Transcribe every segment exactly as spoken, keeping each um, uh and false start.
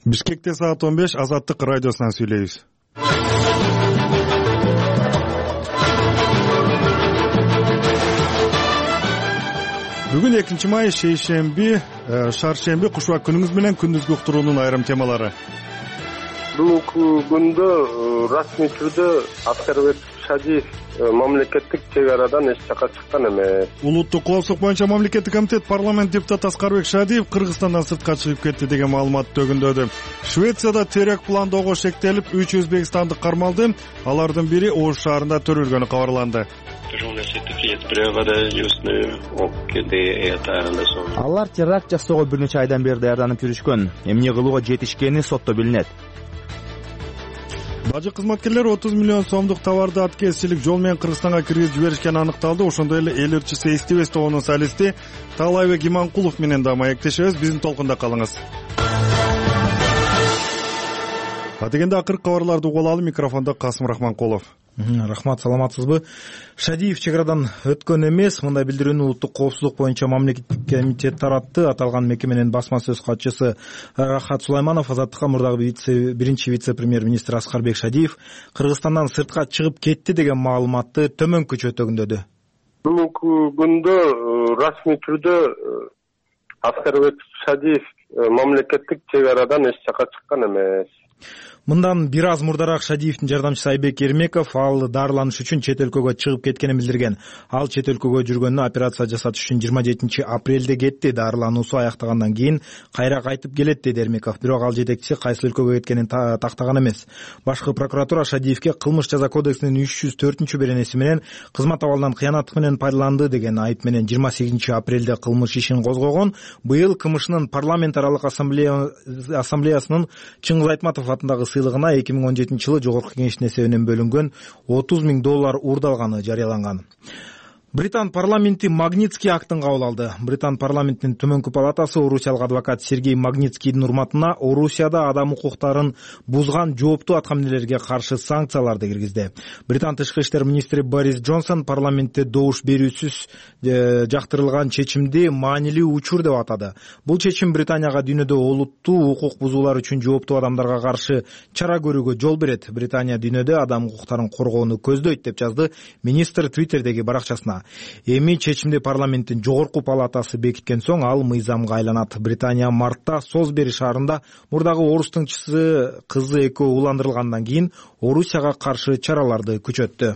Бишкекте саат он беш, Азаттык радиосунан сүйлөйбүз. Бүгүн экинчи май, шейшемби, шаршемби, кушубак күнүңүз менен күндүзгү уктуруунун айрым темалары. Бүгүнкү күндө расмий түрдө Аскарбек Шадиев мамлекеттик чек арадан эч жака чыккан эмес. Улуттук коопсуздук боюнча мамлекеттик комитет парламент депутаты Аскарбек Шадиев Кыргызстандан сыртка чыгып кетти деген маалымат төгүндөдү. Швецияда террор пландоого шектелип, үч өзбекстандык кармалды. Алардын бири Ош шаарында төрөлгөнү кабарланды. Алар теракт жасоого бир нече айдан бери даярданып жүрүшкөн. Эмне кылууга жетишкени сотто билинет. Бажы кызматкерлер отуз миллион сомдук товарды аткезчилик жол менен Кыргызстанга киргизип жиберишкени аныкталды. Ошондой эле эл ырчысы Эстебес тобунун солисти Таалайбек Иманкулов менен да маектешебиз. Биздин толкунда калыңыз. Атегенде акыркы кабарларды угуп алалы. Микрофондо Касым Рахманкулов. Рахмат, саламатсызбы? Шадиев чек арадан өткөн эмес. Мындай билдирүүнү улуттук коопсуздук боюнча мамлекеттик комитет таратты. Аталган мекеменин басма сөз катчысы Рахат Сулайманов Азаттыкка мурдагы биринчи вице-премьер-министр Аскарбек Шадиев Кыргызстандан сыртка чыгып кетти деген маалыматты төмөнкүчө төгүндөдү. Бүгүнкү күндө расмий түрдө Аскарбек Шадиев мамлекеттик чек арадан эч жака чыккан эмес. Мындан бир аз мурдараак Шадиевдин жардамчысы Айбек Эрмеков ал дарыланыш үчүн чет өлкөгө чыгып кеткенин билдирген. Ал чет өлкөгө жүргөнүнө операция жасатыш үчүн жыйырма жетинчи апрелде кетти. Дарылануусу аяктагандан кийин кайра кайтып келет деди Эрмеков. Бирок ал жетекчиси кайсы өлкөгө кеткенин тактаган эмес. Башкы прокуратура Шадиевге кылмыш жаза кодексинин үч жүз төртүнчү беренеси менен кызмат абалынан кыянаттык менен пайдаланды деген айып менен жыйырма сегизинчи апрелде кылмыш ишин козгогон. Быйыл КМШнын парламент аралык ассамблеясынын Чыңгыз Айтматов атындагы сыйлыгына эки миң он жетинчи жылы жогорку кеңештин эсебинен бөлүнгөн отуз миң доллар уурдалганы жарыяланган. Британ парламенти Магнитский актын кабыл алды. Британ парламентинин төмөнкү палатасы орусиялык адвокат Сергей Магнитскийдин урматына Орусияда адам укуктарын бузган жооптуу аткаминерлерге каршы санкцияларды киргизди. Британ тышкы иштер министри Борис Джонсон парламентте добуш берүүсүз жактырылган чечимди маанилүү учур деп атады. Бул чечим Британияга дүйнөдө олуттуу укук бузуулар үчүн жооптуу адамдарга каршы чара көрүүгө жол берет. Британия дүйнөдө адам укуктарын коргоону көздөйт деп жазды министр Твиттердеги баракчасына. Эми чечимди парламенттин жогорку палатасы бекиткен соң ал мыйзамга айланат. Британия мартта Солсбери шаарында мурдагы орус тыңчысы кызы экөө уландырылгандан кийин Орусияга каршы чараларды күчөттү.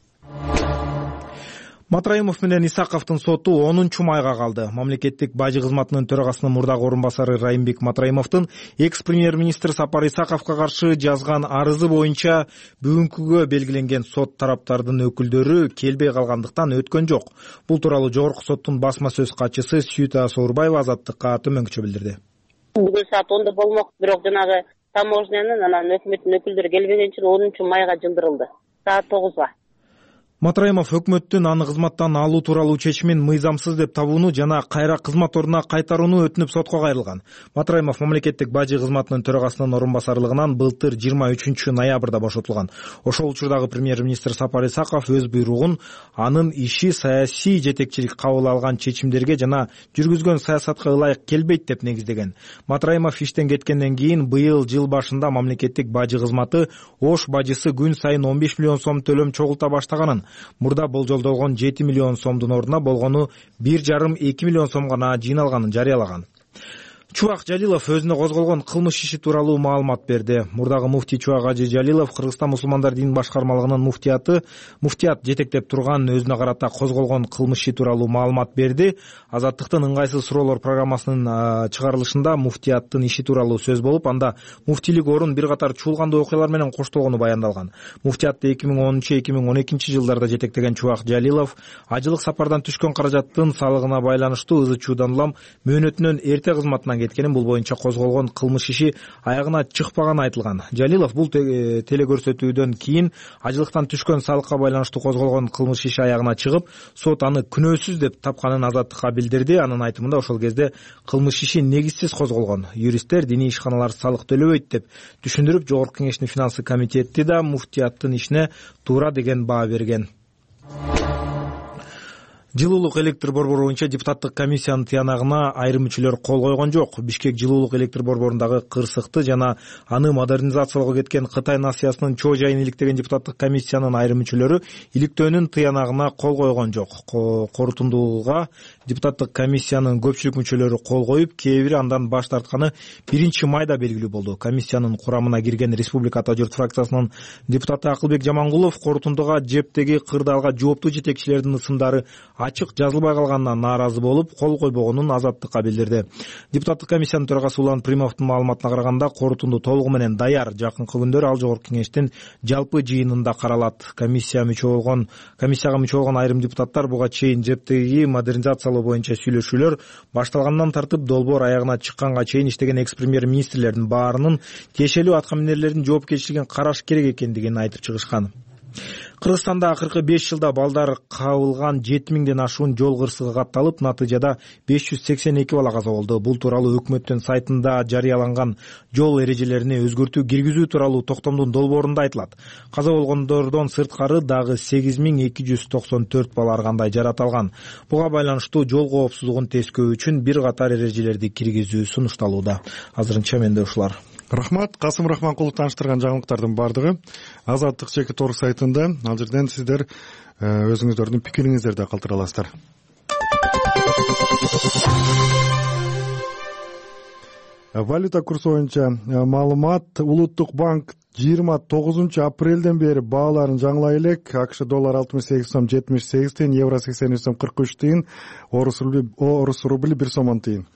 Матраимов менен Исаковдун соту онунчу майга калды. Мамлекеттик бажы кызматынын төрагасынын мурдагы орун басары Райымбек Матраимовдун экс-премьер-министр Сапар Исаковго каршы жазган арызы боюнча бүгүнкүгө белгиленген сот тараптардын өкүлдөрү келбей калгандыктан өткөн жок. Бул тууралуу жогорку соттун басма сөз катчысы Сүйүта Соорбаева Азаттыкка төмөнкүчө билдирди. Бүгүн саат онда болмок, бирок жанагы таможнянын анан өкмөттүн өкүлдөрү келбеген үчүн онунчу майга жылдырылды. Саат тогузга. Матраимов өкмөттүн аны кызматтан алуу тууралуу чечимин мыйзамсыз деп табууну жана кайра кызмат ордуна кайтарууну өтүнүп сотко кайрылган. Матраимов мамлекеттик бажы кызматынын төрагасынын орун басарлыгынан былтыр жыйырма үчүнчү ноябрда бошотулган. Ошол учурдагы премьер-министр Сапар Исаков өз буйругун анын иши саясий жетекчилик кабыл алган чечимдерге жана жүргүзгөн саясатка ылайык келбейт деп негиздеген. Матраимов иштен кеткенден кийин быйыл жыл башында мамлекеттик бажы кызматы Ош бажысы күн сайын он беш миллион сом төлөм чогулта баштаганын, мурда болжолдолгон жети миллион сомдун ордуна болгону бир жарым эки миллион сом гана жыйналганын жарыялаган. Чубак Жалилов өзүнө козголгон кылмыш иши тууралуу маалымат берди. Мурдагы муфтий Чубак Ажы Жалилов Кыргызстан мусулмандар дин башкармалыгынын муфтияты муфтият жетектеп турган өзүнө карата козголгон кылмыш иши тууралуу маалымат берди. Азаттыктын ыңгайсыз суроолор программасынын чыгарылышында муфтияттын иши тууралуу сөз болуп, анда муфтийлик орун бир катар чуулгандуу окуялар менен коштолгону баяндалган. Муфтиятты эки миң онунчу эки миң он экинчи жылдарда жетектеген Чубак Жалилов ажылык сапардан түшкөн каражаттын салыгына байланыштуу ызы чуудан улам мөөнөтүнөн эрте кызматынан кеткенин, бул боюнча козголгон кылмыш иши аягына чыкпаганы айтылган. Жалилов бул телекөрсөтүүдөн кийин ажылыктан түшкөн салыкка байланыштуу козголгон кылмыш иши аягына чыгып, сот аны күнөөсүз деп тапканын Азаттыкка билдирди. Анын айтымында ошол кезде кылмыш иши негизсиз козголгон. Юристтер диний ишканалар салык төлөбөйт деп түшүндүрүп, жогорку кеңештин финансы комитети да муфтияттын ишине туура деген баа берген. Жылуулук электр борбору боюнча депутаттык комиссиянын тыянагына айрым мүчөлөр кол койгон жок. Бишкек жылуулук электр борборундагы кырсыкты жана аны модернизациялоого кеткен Кытай насыясынын чоо жайын иликтеген депутаттык комиссиянын айрым мүчөлөрү иликтөөнүн тыянагына кол койгон жок. Корутундууга депутаттык комиссиянын көпчүлүк мүчөлөрү кол коюп, кээ бири андан баш тартканы биринчи майда белгилүү болду. Комиссиянын курамына кирген Республика Ата журт фракциясынын депутаты Акылбек Жамангулов корутундуга жептеги кырдаалга жооптуу жетекчилердин ысымдары ачык жазылбай калганына нааразы болуп, кол койбогонун Азаттыкка билдирди. Депутаттык комиссиянын төрагасы Улан Примовдун маалыматына караганда, корутунду толугу менен даяр. Жакынкы күндөр ал жогорку кеңештин жалпы жыйынында каралат. Комиссия мүчө болгон, комиссияга мүчө болгон айрым депутаттар буга чейин жептеги модернизациялоо боюнча сүйлөшүүлөр башталгандан тартып долбоор аягына чыкканга чейин иштеген экс-премьер-министрлердин баарынын тиешелүү аткаминерлердин жоопкерчилигин караш керек экендигин айтып чыгышкан. Кыргызстанда акыркы беш жылда балдар кабылган жети миңден ашуун жол кырсыгы катталып, натыйжада беш жүз сексен эки бала каза болду. Бул тууралуу өкмөттүн сайтында жарыяланган жол эрежелерине өзгөртүү киргизүү тууралуу токтомдун долбоорунда айтылат. Каза болгондордон сырткары дагы сегиз миң эки жүз токсон төрт бала ар кандай жараталган. Буга байланыштуу жол коопсуздугун тескөө үчүн бир катар эрежелерди киргизүү сунушталууда. Азырынча менде ушулар. Рахмат. Касым Рахманкулов тааныштырган жаңылыктардын баардыгы Азаттык чеки тор сайтында. Ал жерден сиздер өзүңүздөрдүн пикириңиздерди калтыра аласыздар. Валюта курсу боюнча маалымат. Улуттук банк жыйырма тогузунчу апрелден бери бааларын жаңылай элек. АКШ доллар алтымыш сегиз сом жетимиш сегиз тыйын, евро сексен үч сом кырк үч тыйын, орус рубли бир сом он тыйын.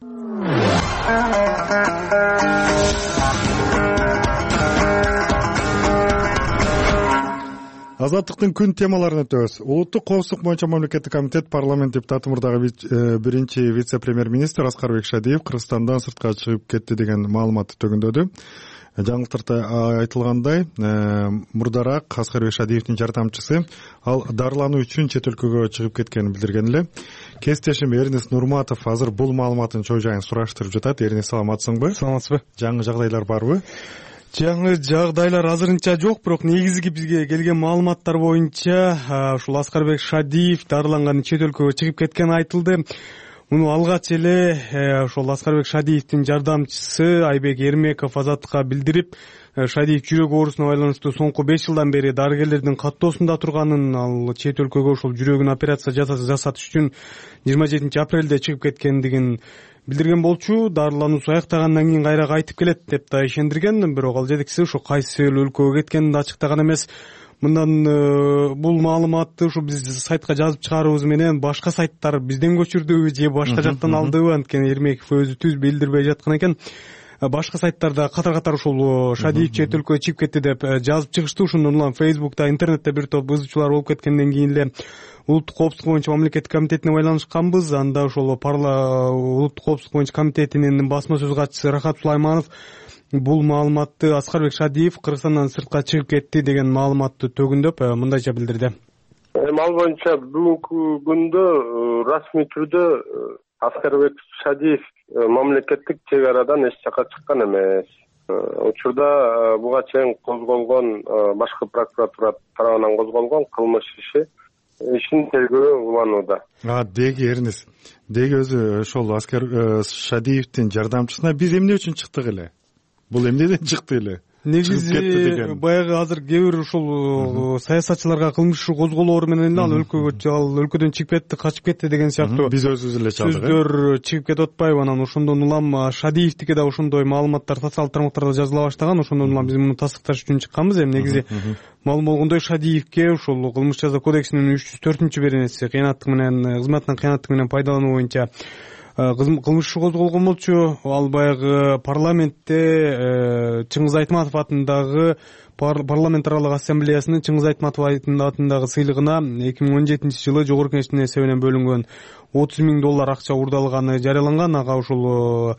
Азаттыктын күн темаларын өтөбүз. Улуттук коопсуздук боюнча мамлекеттик комитет парламент депутаты мурдагы биринчи вице-премьер-министр Аскарбек Шадиев Кыргызстандан сыртка чыгып кетти деген маалыматты төгүндөдү. Жаңылыктарда айтылгандай, мурдараак Аскарбек Шадиевдин жардамчысы ал дарылануу үчүн чет өлкөгө чыгып кеткенин билдирген эле. Кесиптешим Эрнис Нурматов азыр бул маалыматтын чоо жайын сураштырып жатат. Эрнис, саламатсыңбы? Саламатсызбы? Жаңы жагдайлар барбы? Жаңы жагдайлар азырынча жок, бирок негизги бизге келген маалыматтар боюнча ушул Аскарбек Шадиев дарыланган чет өлкөгө чыгып кеткени айтылды. Муну алгач эле ошол Аскарбек Шадиевдин жардамчысы Айбек Эрмеков Азаттыкка билдирип, Шадиев жүрөк оорусуна байланыштуу соңку беш жылдан бери дарыгерлердин каттоосунда турганын, ал чет өлкөгө ошол жүрөгүн операция жасатыш үчүн жыйырма жетинчи апрелде чыгып кеткендигин билдирген болчу. Дарылануусу аяктагандан кийин кайра кайтып келет деп да ишендирген, бирок ал жетекчиси ошо кайсы өлкөгө кеткенин да ачыктаган эмес. Мындан бул маалыматты ушу биз сайтка жазып чыгарыбыз менен башка сайттар бизден көчүрдүбү же башка жактан алдыбы, анткени Эрмеков өзү түз билдирбей жаткан экен. Башка сайттарда катар-катар ушул Шадиев чет өлкөгө чыгып кетти деп жазып чыгышты. Ошондон улам Фейсбукта, интернетте бир топ ызычуулар болуп кеткенден кийин эле Улуттук коопсуздук боюнча мамлекеттик комитетине байланышканбыз. Анда ошол Улуттук коопсуздук боюнча комитетинин басма сөз катчысы Рахат Сулайманов бул маалыматты Аскарбек Шадиев Кыргызстандан сыртка чыгып кетти деген маалыматты төгүндөп мындайча билдирди. Эми ал боюнча бүгүнкү күндө расмий түрдө Аскарбек Шадиев мамлекеттик чек арадан эч жакка чыккан эмес. Учурда буга чейин козголгон башкы прокуратура тарабынан козголгон кылмыш иши ишин тергөө уланууда. А деги Эрнис, деги өзү ошол Аскар Шадиевдин жардамчысына биз эмне үчүн чыктык эле? Бул эмнеден чыкты эле? Негизи баягы азыр кээ бир ушул саясатчыларга кылмыш иши козголоору менен ал өлкөгө ал өлкөдөн чыгып кетти, качып кетти деген сыяктуу биз өзүбүз эле чалдык. Сөздөр чыгып кетип атпайбы? Анан ошондон улам Шадиевдики да ошондой маалыматтар социалдык тармактарда жазыла баштаган. Ошондон улам биз муну тастыкташ үчүн чыкканбыз. Эми негизи маалым болгондой Шадиевке ушул кылмыш жаза кодексинин үч жүз төртүнчү беренеси кыянаттык менен кызматынан кыянаттык менен пайдалануу боюнча кылмыш иши козголгон болчу. Ал баягы парламентте Чыңгыз Айтматов атындагы парламент аралык ассамблеясынын Чыңгыз Айтматов атындагы сыйлыгына эки миң он жетинчи жылы жогорку кеңештин эсебинен бөлүнгөн отуз миң доллар акча уурдалганы жарыяланган. Ага ушул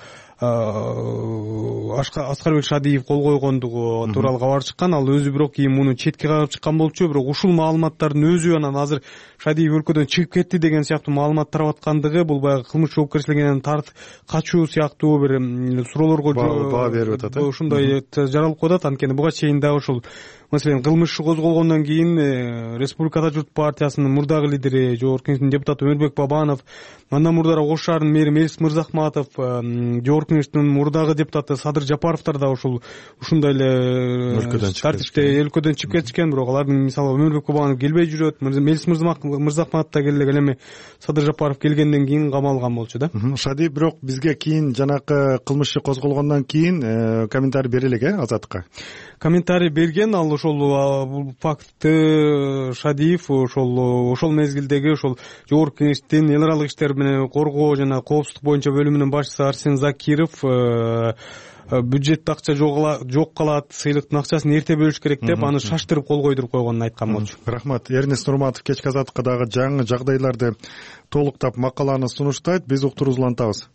Аскарбек Шадиев кол койгондугу тууралуу кабар чыккан. Ал өзү бирок кийин муну четке кагып чыккан болчу. Бирок ушул маалыматтардын өзү анан азыр Шадиев өлкөдөн чыгып кетти деген сыяктуу маалымат тарап аткандыгы бул баягы кылмыш жоопкерчилигинен тарт качуу сыяктуу бир суроолорго баа берип атат. Ушундай жаралып коюп атат. Анткени буга чейин да ушул маселен кылмыш иши козголгондон кийин Республика Ата журт партиясынын мурдагы лидери, Жогорку Кеңештин депутаты Өмүрбек Бабанов, андан мурдара Ош шаарынын мэри Мелис Мырзахматов, Жогорку Кеңештин мурдагы депутаты Садыр Жапаровдор да ушул ушундай эле тартипте өлкөдөн чыгып кетишкен. Бирок алардын мисалы Өмүрбек Бабанов келбей жүрөт, Мелис Мырзахматов да келе эле Садыр Жапаров келгенден кийин камалган болчу да. Шади, бирок бизге кийин жанакы кылмыш иши козголгондон кийин комментарий бере элек, э, Азаттыкка. Комментарий берген, ал ошол бул фактты Шадиев ошол ошол мезгилдеги ошол Жогорку Кеңештин эл аралык иштер менен коргоо жана коопсуздук боюнча бөлүмүнүн башчысы Арсен Закиров бюджетте акча жок калат, сыйлыктын акчасын эрте бөлүш керек деп аны шаштырып кол койдуруп койгонун айткан болчу. Рахмат. Эрнест Нурматов кечки Азаттыкка дагы жаңы жагдайларды толуктап макаланы сунуштайт. Биз уктуруубузду улантабыз.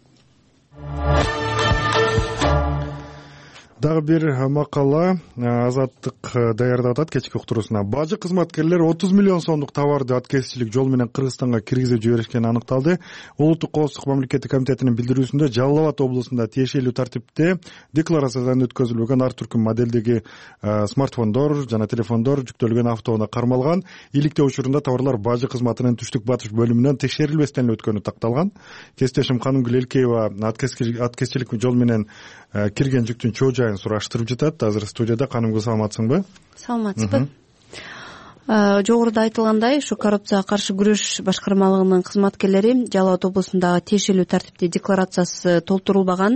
Дагы бир макала Азаттык даярдап атат кечки уктуруусуна. Бажы кызматкерлер отуз миллион сомдук товарды аткезчилик жол менен Кыргызстанга киргизип жиберишкени аныкталды. Улуттук коопсуздук мамлекеттик комитетинин билдирүүсүндө Жалал Абад облусунда тиешелүү тартипте декларациядан өткөзүлбөгөн ар түркүм модельдеги смартфондор жана телефондор жүктөлгөн автоунаа кармалган. Иликтөө учурунда товарлар бажы кызматынын түштүк батыш бөлүмүнөн текшерилбестен өткөнү такталган. Кесиптешим Канымгүл Элкеева аткезчилик жол менен кирген жүктүн чоо жайын сураштырып жатат. Азыр студияда. Канымгүл, саламатсыңбы? Саламатсызбы. Жогоруда айтылгандай, ушу коррупцияга каршы күрөш башкармалыгынын кызматкерлери Жалал Абад облусундагы тиешелүү тартипте декларациясы толтурулбаган,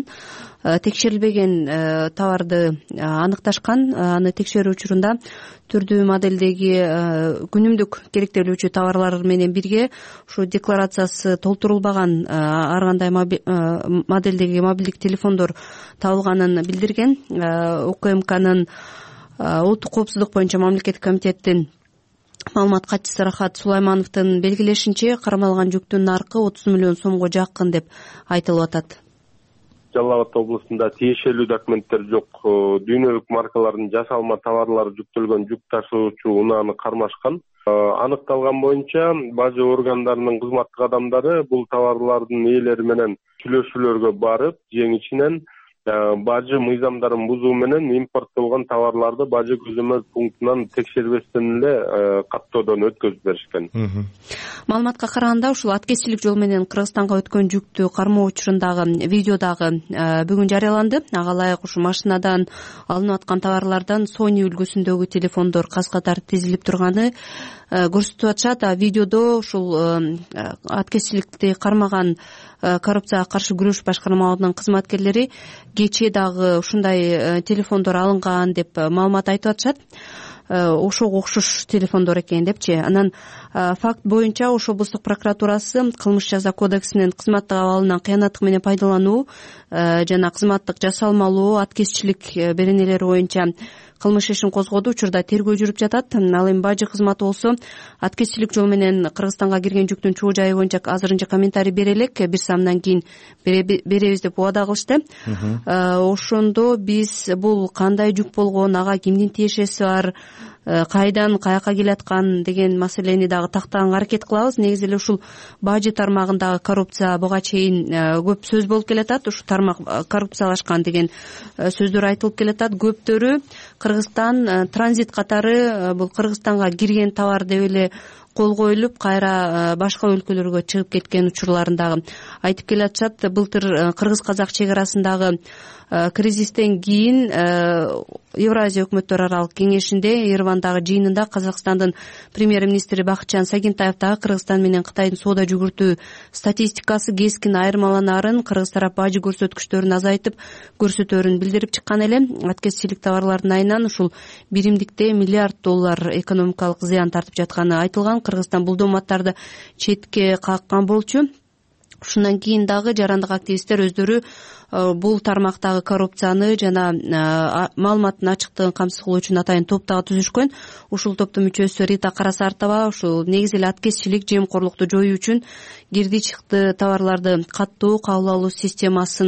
текшерилбеген товарды аныкташкан. Аны текшерүү учурунда түрдүү модельдеги күнүмдүк керектелүүчү товарлар менен бирге ушу декларациясы толтурулбаган ар кандай модельдеги мобилдик телефондор табылганын билдирген. УКМКнын улуттук коопсуздук боюнча мамлекеттик комитеттин маалымат катчысы Рахат Сулаймановдун белгилешинче, кармалган жүктүн наркы отуз миллион сомго жакын деп айтылып атат. Жалал Абад облусунда тиешелүү документтер жок, дүйнөлүк маркалардын жасалма товарлары жүктөлгөн жүк ташуучу унааны кармашкан. Аныкталган боюнча бажы органдарынын кызматтык адамдары бул товарлардын ээлери менен сүйлөшүүлөргө барып, жеңичинен бажы мыйзамдарын бузуу менен импорттолгон товарларды бажы көзөмөл пунктунан текшербестен эле каттоодон өткөзүп беришкен. Маалыматка караганда, ушул аткезчилик жол менен Кыргызстанга өткөн жүктү кармоо учурундагы видео дагы бүгүн жарыяланды. Ага ылайык ушу машинадан алынып аткан товарлардан Sony үлгүсүндөгү телефондор каз катар тизилип турганы көрсөтүп атышат. А видеодо ушул аткезчиликти кармаган коррупцияга каршы күрөш башкармалыгынын кызматкерлери кечээ дагы ушундай телефондор алынган деп маалымат айтып атышат. Ошого окшош телефондор экен депчи. Анан факт боюнча Ош облустук прокуратурасы кылмыш жаза кодексинин кызматтык абалынан кыянаттык менен пайдалануу жана кызматтык жасалмалоо, аткезчилик беренелери боюнча кылмыш ишин козгоду. Учурда тергөө жүрүп жатат. Ал эми бажы кызматы болсо аткезчилик жол менен Кыргызстанга кирген жүктүн чоо жайы боюнча азырынча комментарий бере элек, бир саамдан кийин беребиз деп убада кылышты. Ошондо биз бул кандай жүк болгон, ага кимдин тиешеси бар, кайдан каяка келаткан деген маселени дагы тактаганга аракет кылабыз. Негизи эле ушул бажы тармагындагы коррупция буга чейин көп сөз болуп келатат. Ушу тармак коррупциялашкан деген сөздөр айтылып келатат. Көптөрү Кыргызстан транзит катары бул Кыргызстанга кирген товар деп эле кол коюлуп, кайра башка өлкөлөргө чыгып кеткен учурларын дагы айтып келатышат. Былтыр кыргыз-казак чек арасындагы кризистен кийин Евразия өкмөттөр аралык кеңешинде Еревандагы жыйынында Казакстандын премьер-министри Бакытжан Сагинтаев дагы Кыргызстан менен Кытайдын соода жүгүртүү статистикасы кескин айырмаланаарын, Кыргыз тарап бажы көрсөткүчтөрүн азайтып көрсөтөөрүн билдирип чыккан эле. Аткезчилик товарлардын айынан ушул биримдикте миллиард доллар экономикалык зыян тартып жатканы айтылган. Кыргызстан бул дооматтарды четке каккан болчу. Ушундан кийин дагы жарандык активисттер өздөрү бул тармактагы коррупцияны жана маалыматтын ачыктыгын камсыз кылуу үчүн атайын топ дагы түзүшкөн. Ушул топтун мүчөсү Рита Карасартова ушул негизи эле аткезчилик, жемкорлукту жоюу үчүн кирди чыкты товарларды каттоо, кабыл алуу системасын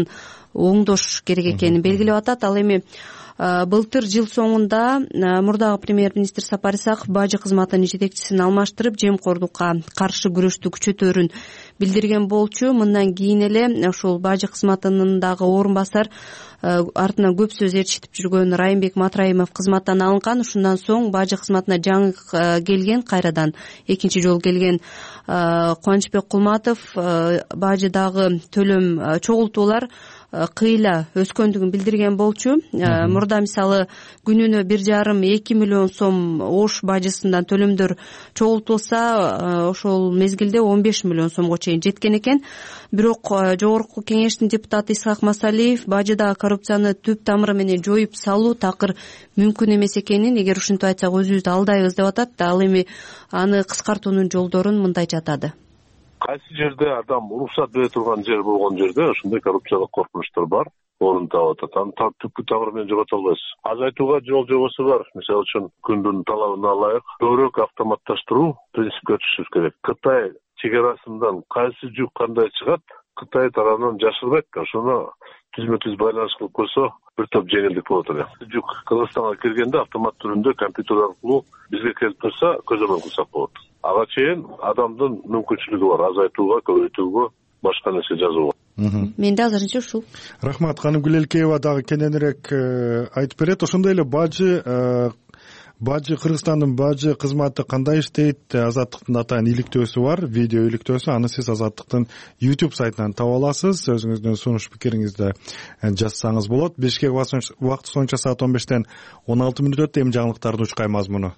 оңдош керек экенин белгилеп атат. Ал эми былтыр жыл соңунда мурдагы премьер-министр Сапар Исаков бажы кызматынын жетекчисин алмаштырып, жемкордукка каршы күрөштү күчөтөөрүн билдирген болчу. Мындан кийин эле ошол бажы кызматынын дагы орун басар артынан көп сөз ээрчитип жүргөн Райымбек Матраимов кызматтан алынган. Ушундан соң бажы кызматына жаңы келген, кайрадан экинчи жолу келген Кубанычбек Кулматов бажыдагы төлөм чогултуулар кыйла өскөндүгүн билдирген болчу. Мурда мисалы күнүнө бир жарым эки миллион сом ош бажысынан төлөмдөр чогултулса, ошол мезгилде он беш миллион сомго чейин жеткен экен. Бирок жогорку кеңештин депутаты Исхак Масалиев бажыдагы коррупцияны түп тамыры менен жоюп салуу такыр мүмкүн эмес экенин, эгер ушинтип айтсак өзүбүздү алдайбыз деп атат. Ал эми аны кыскартуунун жолдорун мындайча атады. Кайсы жерде адам уруксат бере турган жер болгон жерде ошондой коррупциялык коркунучтар бар, орун таап атат. Аны түпкү тамыры менен жогото албайсыз. Азайтууга жол жобосу бар. Мисалы үчүн күндүн талабына ылайык көбүрөөк автоматташтыруу принципке өтүшүбүз керек. Кытай чегарасынан кайсы жүк кандай чыгат, Кытай тарабынан жашырбайт. Ошону түзмө-түз байланыш кылып койсо, бир топ жеңилдик болот эле. Жүк Кыргызстанга киргенде автомат түрүндө компьютер аркылуу бизге келип турса, көзөмөл кылсак болот. Ага чейин адамдын мүмкүнчүлүгү бар азайтууга, көбөйтүүгө, башка нерсе жазууга. Менде азырынча ушул. Рахмат. Канымгүл Элкеева дагы кененирээк айтып берет. Ошондой эле бажы бажы Кыргызстандын бажы кызматы кандай иштейт? Азаттыктын атайын иликтөөсү бар, видео иликтөөсү. Аны сиз Азаттыктын YouTube сайтынан таба аласыз. Өзүңүздүн сунуш пикириңизди жазсаңыз болот. Бишкек убакыты боюнча саат он бештен он алты мүнөт өттү. Эми жаңылыктардын учкай мазмуну.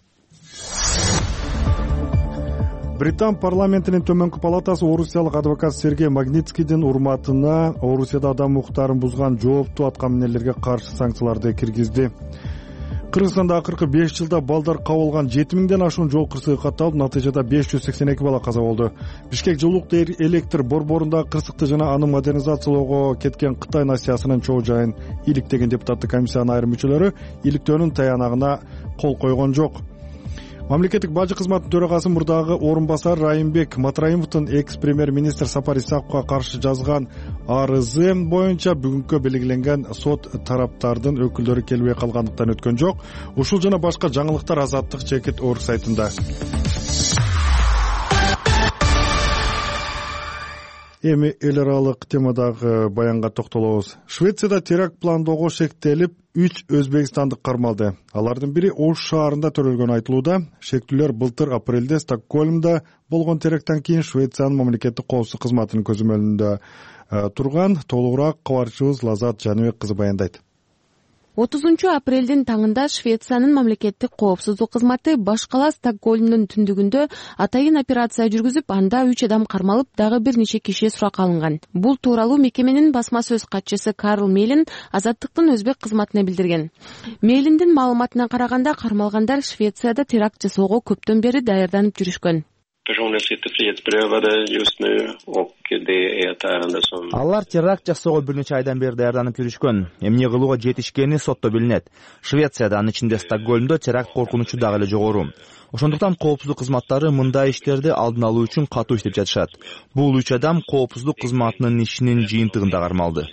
Британ парламентинин төмөнкү палатасы орусиялык адвокат Сергей Магнитскийдин урматына Орусияда адам укуктарын бузган жооптуу аткаминерлерге каршы санкцияларды киргизди. Кыргызстанда акыркы беш жылда балдар кабылган жети миңден ашуун жол кырсыгы катталып, натыйжада беш жүз сексен эки бала каза болду. Бишкек жылуулук электр борборундагы кырсыкты жана аны модернизациялоого кеткен Кытай насыясынын чоо жайын иликтеген депутаттык комиссиянын айрым мүчөлөрү иликтөөнүн таянагына кол койгон жок. Мамлекеттик бажы кызматынын төрагасы мурдагы орун басар Райымбек Матраимовдун экс-премьер-министр Сапар Исаковго каршы жазган арызы боюнча бүгүнкү белгиленген сот тараптардын өкүлдөрү келбей калгандыктан өткөн жок. Ушул жана башка жаңылыктар Азаттык чекит орг сайтында. Эми эл аралык темадагы баянга токтолобуз. Швецияда теракт пландоого шектелип, үч өзбекстандык кармалды. Алардын бири Ош шаарында төрөлгөнү айтылууда. Шектүүлөр былтыр апрелде Стокгольмда болгон теракттан кийин Швециянын мамлекеттик коопсуздук кызматынын көзөмөлүндө турган. Толугураак кабарчыбыз Лазат Жаныбек кызы баяндайт. отузунчу апрелдин таңында Швециянын мамлекеттик коопсуздук кызматы баш кала Стокгольмдун түндүгүндө атайын операция жүргүзүп, анда үч адам кармалып, дагы бир нече киши суракка алынган. Бул тууралуу мекеменин басма сөз катчысы Карл Мейлин Азаттыктын өзбек кызматына билдирген. Мейлиндин маалыматына караганда, кармалгандар Швецияда теракт жасоого көптөн бери даярданып жүрүшкөн. Алар теракт жасоого бир нече айдан бери даярданып жүрүшкөн. Эмне кылууга жетишкени сотто билинет. Швецияда, анын ичинде Стокгольмдо теракт коркунучу дагы эле жогору. Ошондуктан коопсуздук кызматтары мындай иштерди алдын алуу үчүн катуу иштеп жатышат. Бул үч адам коопсуздук кызматынын ишинин жыйынтыгында кармалды.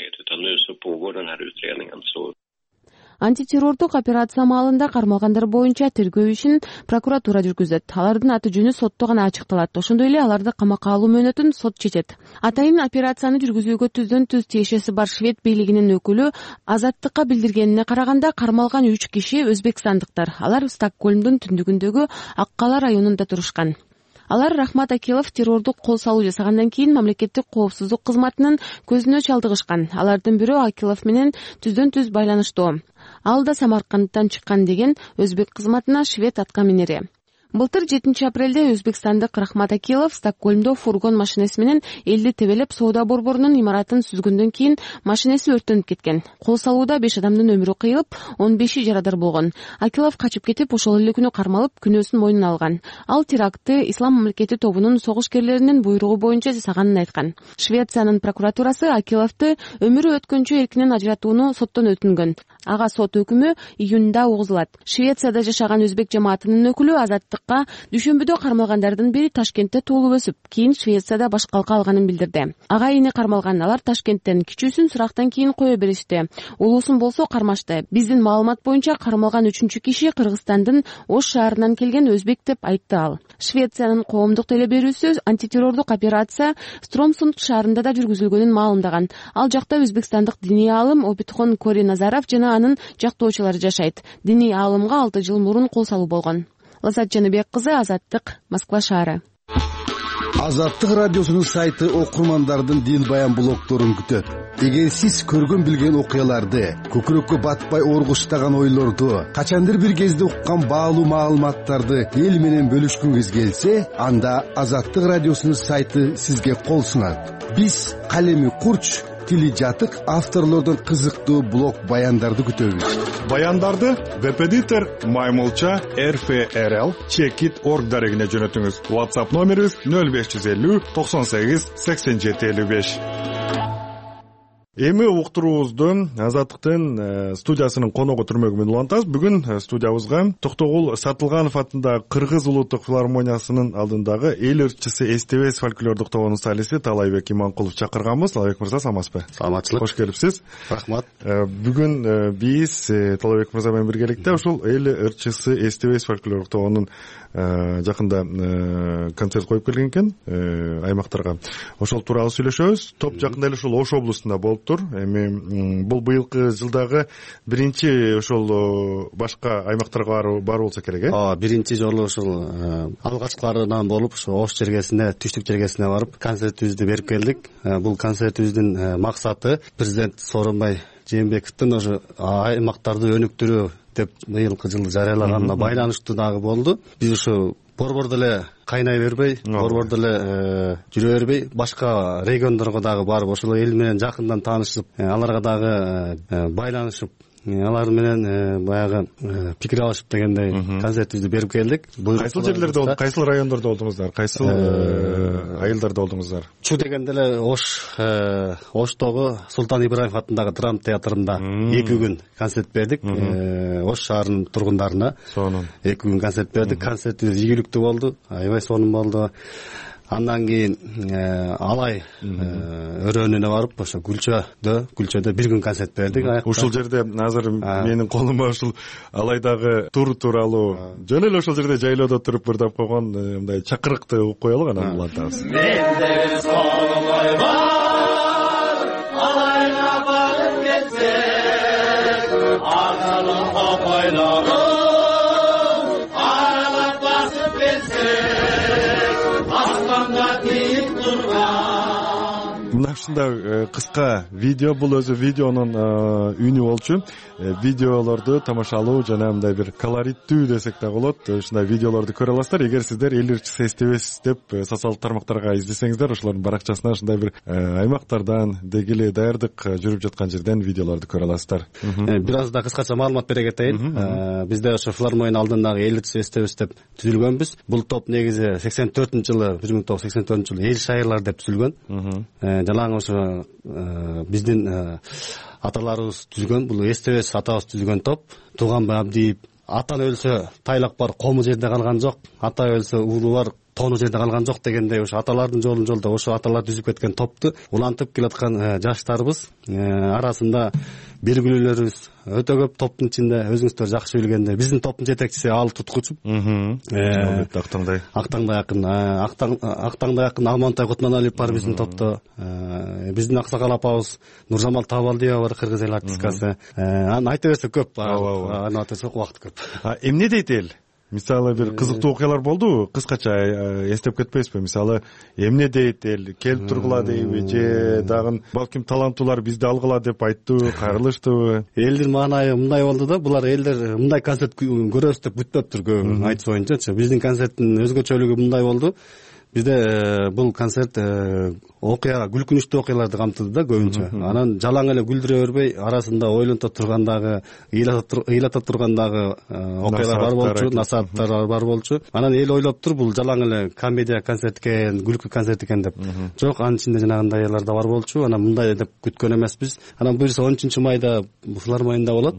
Антитеррордук операция маалында кармалгандар боюнча тергөө ишин прокуратура жүргүзөт. Алардын аты жөнү сотто гана ачыкталат. Ошондой эле аларды камакка алуу мөөнөтүн сот чечет. Атайын операцияны жүргүзүүгө түздөн түз тиешеси бар швед бийлигинин өкүлү Азаттыкка билдиргенине караганда, кармалган үч киши өзбекстандыктар. Алар Стокгольмдун түндүгүндөгү Ак Кала районунда турушкан. Алар Рахмат Акилов террордук кол салуу жасагандан кийин мамлекеттик коопсуздук кызматынын көзүнө чалдыгышкан. Алардын бирөө Акилов менен түздөн түз байланыштуу. Ал да Самаркандтан чыккан деген өзбек кызматына швед аткаминери. Былтыр жетинчи апрелде өзбекстандык Рахмат Акилов Стокгольмдо фургон машинеси менен элди тебелеп соода борборунун имаратын сүзгөндөн кийин машинеси өрттөнүп кеткен. Кол салууда беш адамдын өмүрү кыйылып, он беши жарадар болгон. Акилов качып кетип, ошол эле күнү кармалып, күнөөсүн мойнуна алган. Ал терактты Ислам мамлекети тобунун согушкерлеринин буйругу боюнча жасаганын айткан. Швециянын прокуратурасы Акиловду өмүрү өткөнчө эркинен ажыратууну соттон өтүнгөн. Ага сот өкүмү июнда угузулат. Швецияда жашаган өзбек жамаатынын өкүлү Азаттык ырдыктыкка дүйшөмбүдө кармалгандардын бири Ташкентте туулуп өсүп, кийин Швецияда башкалка алганын билдирди. Ага ини кармалган алар Ташкенттен кичүүсүн сурактан кийин кое беришти. Улуусун болсо кармашты. Биздин маалымат боюнча кармалган үчүнчү киши Кыргызстандын Ош шаарынан келген өзбек деп айтты ал. Швециянын коомдук теле берүүсү антитеррордук операция Стромсунд шаарында да жүргүзүлгөнүн маалымдаган. Ал жакта өзбекстандык диний аалым Обидхон Кори Назаров жана анын жактоочулары жашайт. Диний аалымга алты жыл мурун кол салуу болгон. Лазат Жаныбек кызы, Азаттык, Москва шаары. Азаттык радиосунун сайты окурмандардын дил баян блогдорун күтөт. Эгер сиз көргөн билген окуяларды, көкүрөккө батпай оргуштаган ойлорду, качандыр бир кезде уккан баалуу маалыматтарды эл менен бөлүшкүңүз келсе, анда Азаттык радиосунун сайты сизге кол сунат. Биз калеми курч, тили жатык авторлордон кызыктуу блог баяндарды күтөбүз. Баяндарды веб-эдитор Маймулча эр эф эр эл чекит точка орг дарегине жөнөтүңүз. WhatsApp номерибиз нөл беш жүз элүү токсон сегиз сексен жети элүү беш. Эми уктуруубузду Азаттыктын студиясынын коногу түрмөгү менен улантабыз. Бүгүн студиябызга Токтогул Сатылганов атындагы Кыргыз улуттук филармониясынын алдындагы эл ырчысы эстебес фольклордук тобунун солисти Талайбек Иманкулов чакырганбыз. Талайбек мырза, саламатсызбы? Саламатчылык. Кош келипсиз. Рахмат. Бүгүн биз Талайбек мырза менен биргеликте ушул эл ырчысы эстебес фольклордук тобунун жакында концерт коюп келген экен аймактарга. Ошол тууралуу сүйлөшөбүз. Топ жакында эле ушул Ош облусунда болуптур. Эми бул быйылкы жылдагы биринчи ошол башка аймактарга баруу болсо керек, э? Ооба, биринчи жолу ушул алгачкыларынан болуп, ошо Ош жергесине, түштүк жергесине барып концертибизди берип келдик. Бул концертибиздин максаты президент Сооронбай Жээнбековдун ошо аймактарды өнүктүрүү деп быйылкы жылы жарыялаганына байланыштуу дагы болду. Биз ошо борбордо эле кайнай бербей, борбордо эле жүрө бербей, башка региондорго дагы барып, ошол эл менен жакындан таанышып, аларга дагы байланышып, алар менен баягы пикир алышып дегендей концертибизди берип келдик. Кайсыл жерлерде болду? Кайсыл райондордо болдуңуздар? Кайсыл айылдарда болдуңуздар? Чу дегенде эле Ош, Оштогу Султан Ибраимов атындагы драма театрында эки күн концерт бердик. Ош шаарынын тургундарына сонун эки күн концерт бердик. Концертибиз ийгиликтүү болду, аябай сонун болду. Андан кийин Алай өрөөнүнө барып, ошо Гүлчөдө, Гүлчөдө бир күн концерт бердик. Ушул жерде азыр менин колума ушул Алайдагы тур тууралуу жөн эле ошол жерде жайлоодо туруп бырдап койгон мындай чакырыкты угуп коелук, анан улантабыз. Менде колумай бар, Алайга барып кетсек, аралын копойлагы мына ушундай кыска видео, бул өзү видеонун үнү болчу. Видеолорду тамашалоо жана мындай бир колориттүү десек да болот. Ушундай видеолорду көрө аласыздар. Эгер сиздер эл ырчысы эстебес деп социалдык тармактарга издесеңиздер, ошолордун баракчасына ушундай бир аймактардан дегеле даярдык жүрүп жаткан жерден видеолорду көрө аласыздар. Бир аз да кыскача маалымат бере кетейин. Бизде ошо филармониянын алдындагы эл ырчысы эстебес деп түзүлгөнбүз. Бул топ негизи сексен төртүнчү жылы, бир миң тогуз жүз сексен төртүнчү жылы эл шайырлар деп түзүлгөн. Жалаң ошо биздин аталарыбыз түзгөн, бул эстебес атабыз түзгөн топ. Тууганбай Абдиев атан өлсө тайлак бар, кому жерде калган жок, ата өлсө уулу бар, тону жерде калган жок дегендей ошо аталардын жолун жолдо ошо аталар түзүп кеткен топту улантып келаткан жаштарыбыз арасында белгилүүлөрүбүз өтө көп. Топтун ичинде өзүңүздөр жакшы билгендей биздин топтун жетекчиси Ал Туткучуп, Актаңдай Актаңдай акын, Актаңдай акын Алмантай Кутманалиев бар биздин топто. Биздин аксакал апабыз Нуржамал Табалдиева бар, кыргыз эл артисткасы. Аны айта берсек көп, аны айта берсек убакыт көп. Эмне дейт эл? Мисалы бир кызыктуу окуялар болду, кыскача эстеп кетпейсизби? Мисалы эмне дейт эл? Келип тургула дейби же дагы балким таланттуулар бизди алгыла деп айттыбы, кайрылыштыбы? Элдин маанайы мындай болду да, булар элдер мындай концерт көрөбүз деп күтпөптүр көбү айтыш боюнчачы. Биздин концерттин өзгөчөлүгү мындай болду. бизде бул концерт окуя күлкүнүчтүү окуяларды камтыды да көбүнчө. Анан жалаң эле күлдүрө бербей, арасында ойлонто тургандагы, ыйлата тургандагы окуялар бар болчу, насааттар бар болчу. Анан эл ойлоп тур, бул жалаң эле комедия концерт экен, күлкү концерт экен деп. Жок, анын ичинде жанагындайлар да бар болчу. Анан мындай деп күткөн эмеспиз. Анан буюрса он үчүнчү майда филармонияда болот.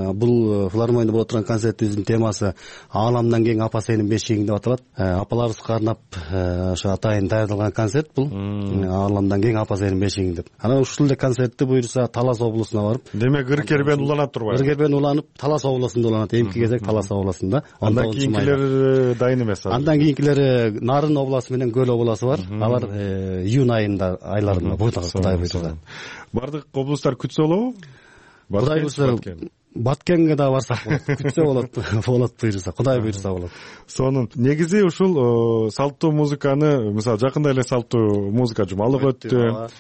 Бул филармонияда боло турган концертибиздин темасы Ааламдан кең апа сенин бешигиң деп аталат. Апаларыбызга арнап ошо атайын даярдалган концерт бул. Ааламдан кең апа сенин бешигиң деп. Анан ушул эле концертти буюрса Талас облусуна барып, демек ыркербен уланат турбайбы? Ыркербен уланып, Талас облусунда уланат. Эмки кезек Талас облусунда. Андан кийинкилери дайын эмес. Андан кийинкилери Нарын областы менен Көл областы бар. Алар июнь айында айларында буйрса, Кудай буйрса. Бардык облустар күтсө болобу? Кудай буйрса Баткенге да барсак болот. Күтсө болот, болот буйрса, Кудай буйрса болот. Сонун негизи ушул салттуу музыканы, мисалы жакында эле салттуу музыка жумалык өттү.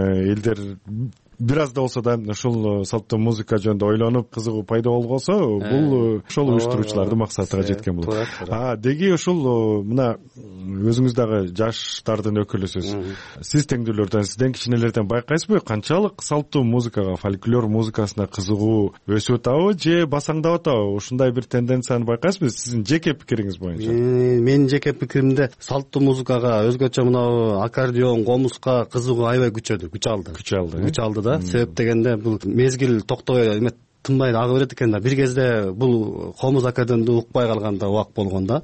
Элдер бир аз да болсо да ушул салттуу музыка жөнүндө ойлонуп кызыгуу пайда болгосо, бул ошол уюштуруучулардын максатына жеткен болот. А деги ушул мына өзүңүз дагы жаштардын өкүлүсүз. Сиз теңдүүлөрдөн, сизден кичинелерден байкайсызбы, канчалык салттуу музыкага, фольклор музыкасына кызыгуу өсүп атабы же басаңдап атабы? Ушундай бир тенденцияны байкайсызбы сиздин жеке пикириңиз боюнча? Менин жеке пикиримде салттуу музыкага, өзгөчө мына аккордеон, комуска кызыгуу аябай күчөдү, күч алды. Күч алды. Күч алды да. Себеп дегенде бул мезгил токтобой эме тынбай ага берет экен да. Бир кезде бул комуз аккордеонду укпай калганда убак болгон да.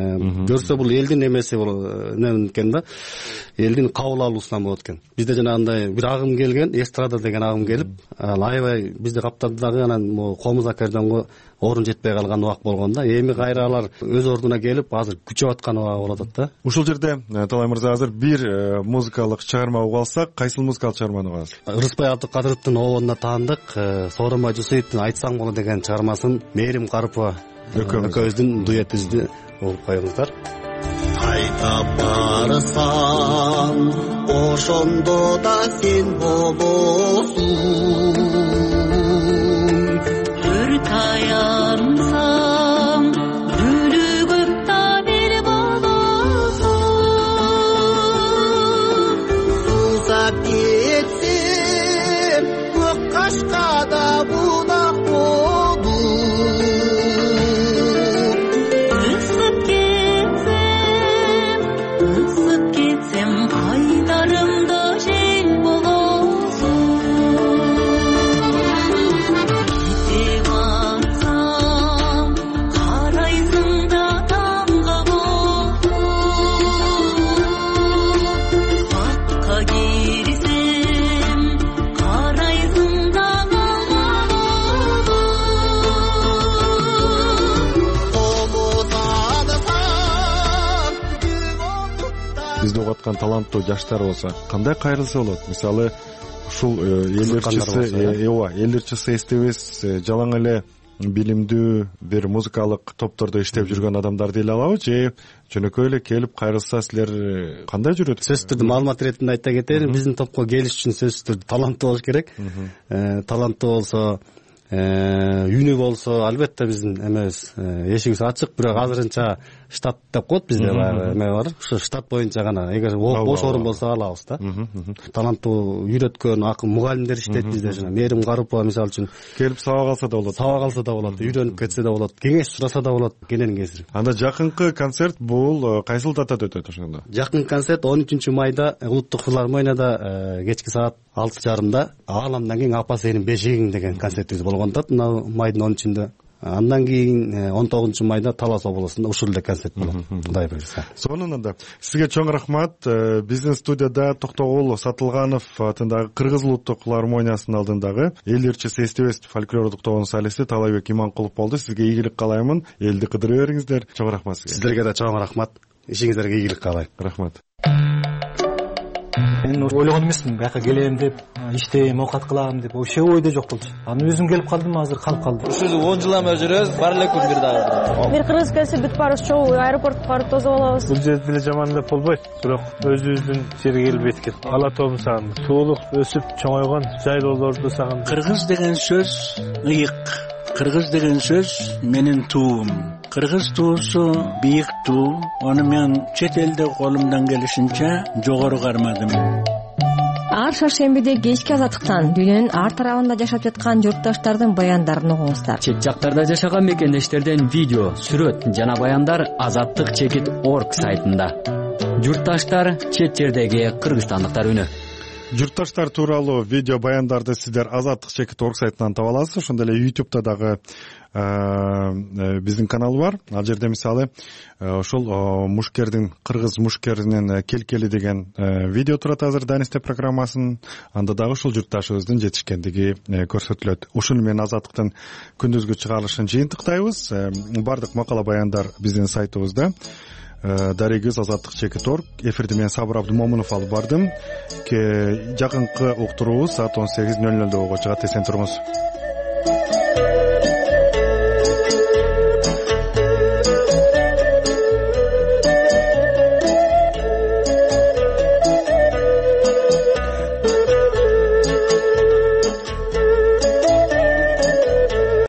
Көрсө бул элдин эмеси эмне экен да. Элдин кабыл алуусунан болот экен. Бизде жанагындай бир агым келген, эстрада деген агым келип, аябай бизди каптады дагы. Анан могу комуз аккордеонго орун жетпей калган убак болгон да. Эми кайра алар өз ордуна келип, азыр күчөп аткан убак болуп атат да. Ушул жерде Талай мырза, азыр бир музыкалык чыгарма угуп алсак, кайсыл музыкалык чыгарманы угабыз? Ырысбай Абдыкадыровдун обондо таандык Сооронбай Жусуевдин Айтсаң болот деген чыгармасын Мээрим Карыпова экөөбүздүн дуэтибизди угуп коюңуздар. Кайтап барсаң, ошондо да сен болосуң. Бүр таянсаң, бүлүгүп да бир болосуң. Узап кетсем, көк кашкада будак таланттуу жаштар болсо кандай кайрылса болот? Мисалы ушул эл ырчысы, ооба, эл ырчысы эстебес, жалаң эле билимдүү бир музыкалык топтордо иштеп жүргөн адамдарды эле алабы же жөнөкөй эле келип кайрылса силер кандай жүрөт? Сөзсүз түрдө маалымат иретинде айта кетейин, биздин топко келиш үчүн сөзсүз түрдө таланттуу болуш керек. Таланттуу болсо, үнү болсо, албетте биздин эмебиз эшигибиз ачык, бирок азырынча штат деп коет бизде баягы эме бар. Ушу штат боюнча гана эгер бош орун болсо алабыз да. Таланттуу үйрөткөн акын мугалимдер иштейт бизде. Жана Мээрим Карыпова мисалы үчүн келип сабак алса да болот. Сабак алса да болот, үйрөнүп кетсе да болот, кеңеш сураса да болот, кенен кесирип. Анда жакынкы концерт бул кайсыл датада өтөт ошондо? Жакынкы концерт он үчүнчү майда Улуттук филармонияда кечки саат алты жарымда Ааламдан кең апа сенин бешигиң деген концертибиз болгон да, мына майдын он үчүндө. Андан кийин он тогузунчу майда Талас облусунда ушул эле концерт болот. Кудай буйрса. Сонун анда. Сизге чоң рахмат. Биздин студияда Токтогул Сатылганов атындагы Кыргыз улуттук филармониясынын алдындагы эл ырчысы эстебес фольклордук тобунун солисти Талайбек Иманкулов болду. Сизге ийгилик каалаймын. Элди кыдырып бериңиздер. Чоң рахмат сизге. Сиздерге да чоң рахмат. Ишиңиздерге ийгилик каалайм. Рахмат. Мен ойлогон эмесмин, бияка келем деп, иштейм, оокат кылам деп, вообще ойдо жок болчу. Анан өзүм келип калдым, азыр калып калдым. Ушул он жылдан бери жүрөбүз, бар эле күн бир дагы. Бир кыргыз келсе бүт барыбыз чогуу аэропортко барып тосуп алабыз. Бул жерде деле жаман деп болбойт, бирок өзүбүздүн жерге келбейт экен. Ала тобун сагын, суулук өсүп чоңойгон жайлоолорду сагын. Кыргыз деген сөз ыйык. Кыргыз деген сөз менин туум. кыргыз туусу бийик туу, аны мен чет элде колумдан келишинче жогору кармадым. Ар шаршембиде кечки азаттыктан дүйнөнүн ар тарабында жашап жаткан журтташтардын баяндарын угуңуздар. Чет жактарда жашаган мекендештерден видео, сүрөт жана баяндар азаттык чекит орг сайтында. Журтташтар чет жердеги кыргызстандыктар үнү. Журтташтар тууралуу видео баяндарды сиздер азаттык чекит орг сайтынан таба аласыз. Ошондой эле ютубта дагы биздин канал бар. Ал жерде мисалы ошол мушкердин, кыргыз мушкеринин келкели деген видео турат азыр Данисте программасын. Анда дагы ушул журтташыбыздын жетишкендиги көрсөтүлөт. Ушуну менен азаттыктын күндүзгү чыгарылышын жыйынтыктайбыз. Бардык макала баяндар биздин сайтыбызда. Дарегиз азаттык чекит орг. Эфирди мен Сабыр Абдумомунов алып бардым. Жакынкы уктуруубуз саат он сегиз нөл нөлдө болго чыгат. Эсен туруңуз.